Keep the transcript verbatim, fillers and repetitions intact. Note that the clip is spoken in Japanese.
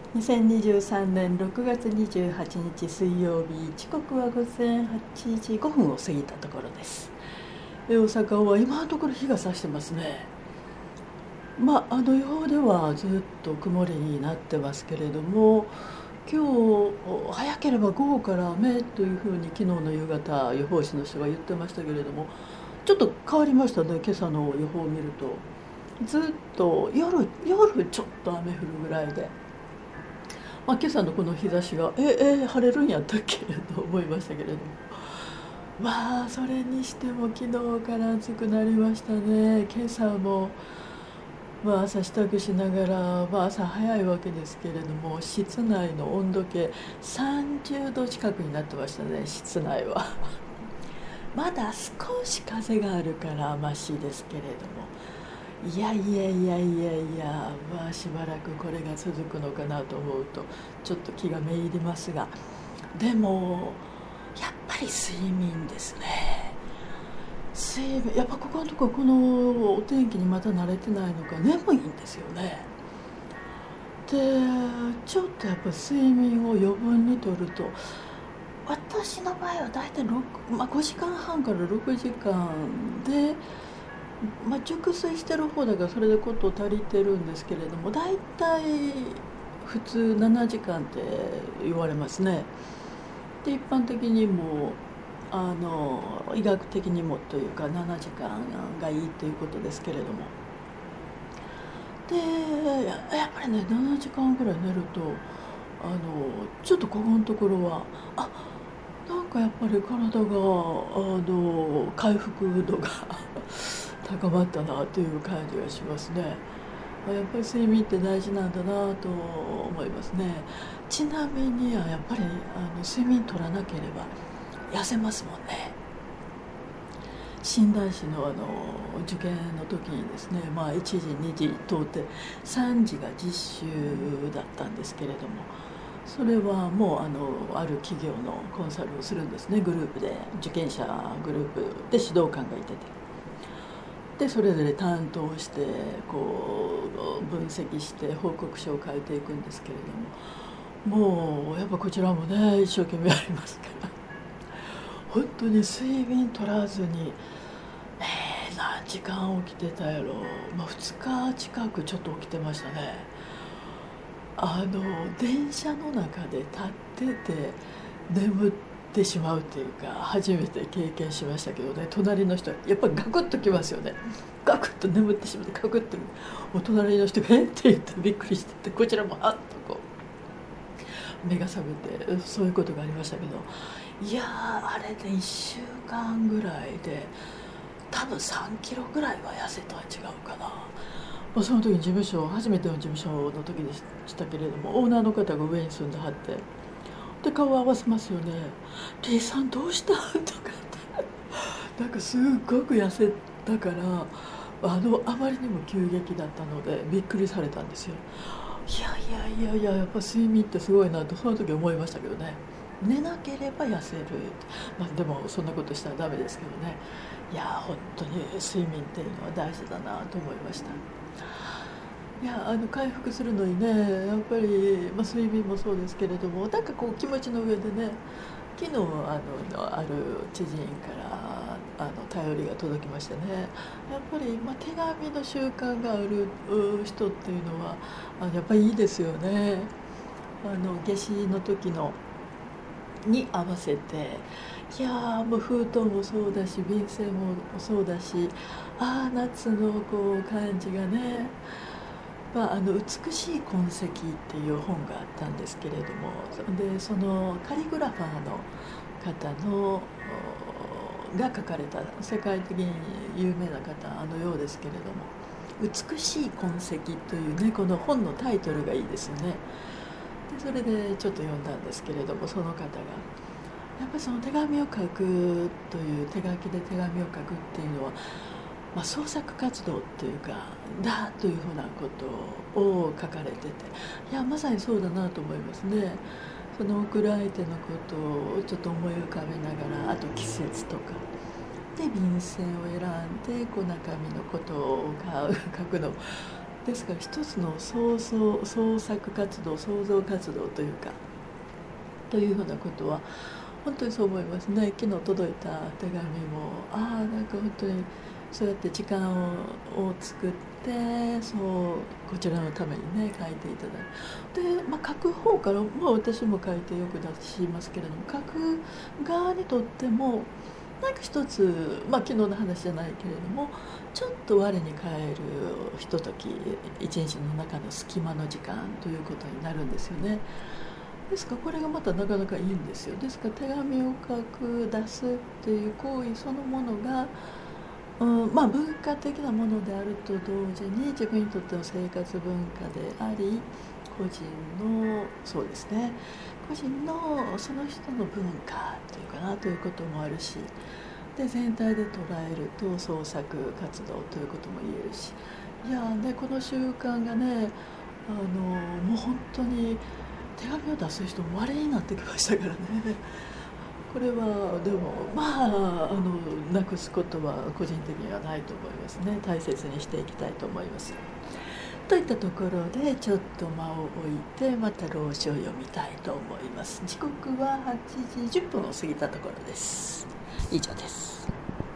にせんにじゅうさんねんろくがつにじゅうはちにち水曜日、時刻は午前はちじごふんを過ぎたところです。大阪は今のところ日が差してますね。まあ、あの予報ではずっと曇りになってますけれども、今日早ければ午後から雨というふうに昨日の夕方予報士の人が言ってましたけれども、ちょっと変わりましたね。今朝の予報を見るとずっと夜夜ちょっと雨降るぐらいで、まあ、今朝のこの日差しがええ晴れるんやったっけと思いましたけれども、まあそれにしても昨日から暑くなりましたね。今朝もまあ朝支度しながら、まあ、朝早いわけですけれども、室内の温度計さんじゅうど近くになってましたね、室内は。まだ少し風があるからましいですけれども、いやいやいやいやいや、まあしばらくこれが続くのかなと思うとちょっと気がめいりますが、でもやっぱり睡眠ですね。睡眠やっぱここのところこのお天気にまた慣れてないのか眠いんですよね。でちょっとやっぱ睡眠を余分にとると、私の場合は大体ろく、まあ、ごじかんはんからろくじかんで、まあ、熟睡してる方だからそれでこと足りてるんですけれども、大体普通ななじかんって言われますね。で一般的にもあの医学的にもというかななじかんがいいということですけれども、でやっぱりねななじかんぐらい寝るとあのちょっとここのところはあなんかやっぱり体があの回復度が高まったなという感じがしますね。やっぱり睡眠って大事なんだなと思いますね。ちなみにやっぱりあの睡眠取らなければ痩せますもんね。診断士のあの受験の時にですね、まあ、いちじにじ通ってさんじが実習だったんですけれども、それはもうあのある企業のコンサルをするんですね。グループで受験者グループで指導官がいてて、でそれぞれ担当してこう分析して報告書を書いていくんですけれども、もうやっぱこちらもね一生懸命やりますから本当に睡眠取らずに、えー、何時間起きてたやろ、まあ、ふつか近くちょっと起きてましたね。あの電車の中で立ってて眠ってしまうっていうか初めて経験しましたけどね。隣の人やっぱりガクッときますよね。ガクッと眠ってしまってガクッとお隣の人が「えっ?」て言ってびっくりしてて、こちらもあっとこう目が覚めて、そういうことがありましたけど、いやーあれでいっしゅうかんぐらいで多分さんキロぐらいは痩せとは違うかな。まあ、その時に事務所初めての事務所の時でしたけれども、オーナーの方が上に住んではって、で顔を合わせますよね。「T さんどうした?」とかってなんかすっごく痩せたから、あのあまりにも急激だったのでびっくりされたんですよ。いやいやいやいや、やっぱ睡眠ってすごいなとその時思いましたけどね。寝なければ痩せる、まあ、でもそんなことしたらダメですけどね。いや本当に睡眠っていうのは大事だなと思いました。いやあの回復するのにね、やっぱり、まあ、睡眠もそうですけれども、なんかこう気持ちの上でね、昨日あのある知人からあの頼りが届きましてね、やっぱり、まあ、手紙の習慣がある人っていうのはあのやっぱりいいですよね。あの夏至の時のに合わせて、いやーもう封筒もそうだし便箋もそうだし、ああ夏のこう感じがね、まあ、あの美しい痕跡っていう本があったんですけれども、でそのカリグラファーの方のが書かれた世界的に有名な方のようですけれども、美しい痕跡というねこの本のタイトルがいいですよね。でそれでちょっと読んだんですけれども、その方がやっぱりその手紙を書くという手書きで手紙を書くっていうのは、まあ、創作活動っていうかだというふうなことを書かれてて、いやまさにそうだなと思いますね。その送る相手のことをちょっと思い浮かべながら、あと季節とかで便箋を選んでこう中身のことを書くのですから一つの創造創作活動創造活動というかというふうなことは本当にそう思いますね。昨日届いた手紙もああなんか本当にそうやって時間をを作ってそうこちらのためにね書いていただいてで、まあ、書く方から、まあ、私も書いてよく出しますけれども書く側にとってもなんか一つ、まあ、昨日の話じゃないけれどもちょっと我に返るひととき一日の中の隙間の時間ということになるんですよね。ですからこれがまたなかなかいいんですよ。ですから手紙を書く出すっていう行為そのものが、うん、まあ文化的なものであると同時に自分にとっての生活文化であり個人のそうですね個人のその人の文化というかなということもあるしで全体で捉えると創作活動ということも言えるしいやねこの習慣がねあのもう本当に手紙を出す人も稀になってきましたからね。これはでもまああのなくすことは個人的にはないと思いますね。大切にしていきたいと思います。といったところでちょっと間を置いてまた老子を読みたいと思います。時刻ははちじじゅっぷんを過ぎたところです。以上です。